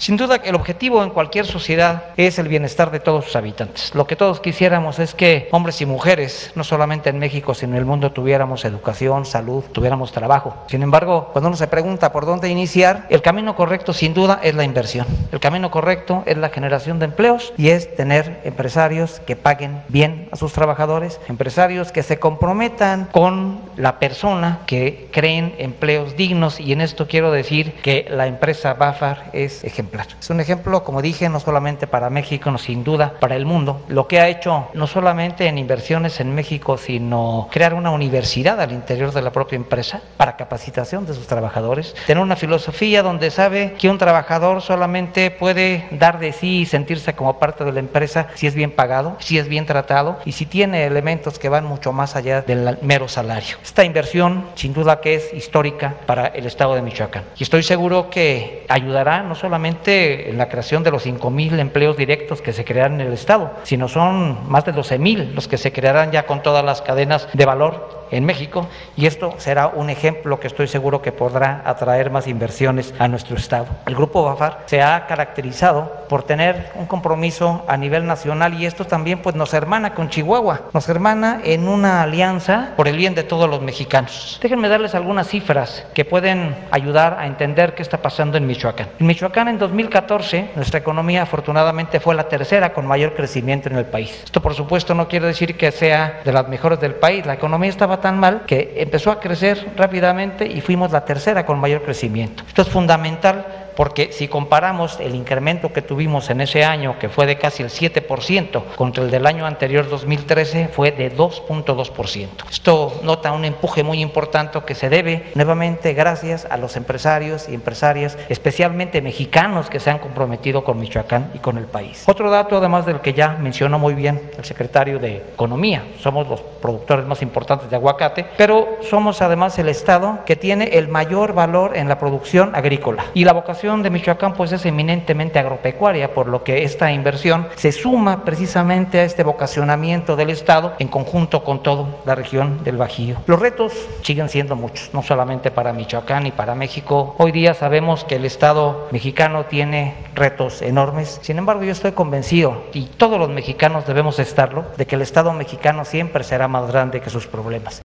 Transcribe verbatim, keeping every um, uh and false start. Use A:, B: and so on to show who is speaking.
A: Sin duda, el objetivo en cualquier sociedad es el bienestar de todos sus habitantes. Lo que todos quisiéramos es que hombres y mujeres, no solamente en México, sino en el mundo, tuviéramos educación, salud, tuviéramos trabajo. Sin embargo, cuando uno se pregunta por dónde iniciar, el camino correcto sin duda es la inversión. El camino correcto es la generación de empleos y es tener empresarios que paguen bien a sus trabajadores, empresarios que se comprometan con la persona, que creen empleos dignos, y en esto quiero decir que la empresa Bafar es ejemplar. Es un ejemplo, como dije, no solamente para México, no, sin duda para el mundo. Lo que ha hecho no solamente en inversiones en México, sino crear una universidad al interior de la propia empresa para capacitación de sus trabajadores, tener una filosofía donde sabe que un trabajador solamente puede dar de sí y sentirse como parte de la empresa si es bien pagado, si es bien tratado y si tiene elementos que van mucho más allá del mero salario. Esta inversión sin duda que es histórica para el estado de Michoacán y estoy seguro que ayudará no solamente en la creación de los cinco mil empleos directos que se crearán en el estado, sino son más de doce mil los que se crearán ya con todas las cadenas de valor en México, y esto será un ejemplo que estoy seguro que podrá atraer más inversiones a nuestro estado. El Grupo Bafar se ha caracterizado por tener un compromiso a nivel nacional y esto también pues nos hermana con Chihuahua, nos hermana en una alianza por el bien de todos los mexicanos. Déjenme darles algunas cifras que pueden ayudar a entender qué está pasando en Michoacán. En Michoacán en dos mil catorce nuestra economía afortunadamente fue la tercera con mayor crecimiento en el país. Esto por supuesto no quiere decir que sea de las mejores del país, la economía estaba tan mal que empezó a crecer rápidamente y fuimos la tercera con mayor crecimiento. Esto es fundamental porque si comparamos el incremento que tuvimos en ese año, que fue de casi el siete por ciento, contra el del año anterior, dos mil trece, fue de dos punto dos por ciento. Esto nota un empuje muy importante que se debe nuevamente gracias a los empresarios y empresarias, especialmente mexicanos, que se han comprometido con Michoacán y con el país. Otro dato, además del que ya mencionó muy bien el secretario de Economía, somos los productores más importantes de aguacate, pero somos además el estado que tiene el mayor valor en la producción agrícola y la vocación de Michoacán pues es eminentemente agropecuaria, por lo que esta inversión se suma precisamente a este vocacionamiento del estado en conjunto con toda la región del Bajío. Los retos siguen siendo muchos, no solamente para Michoacán y para México. Hoy día sabemos que el estado mexicano tiene retos enormes, sin embargo yo estoy convencido, y todos los mexicanos debemos estarlo, de que el estado mexicano siempre será más grande que sus problemas.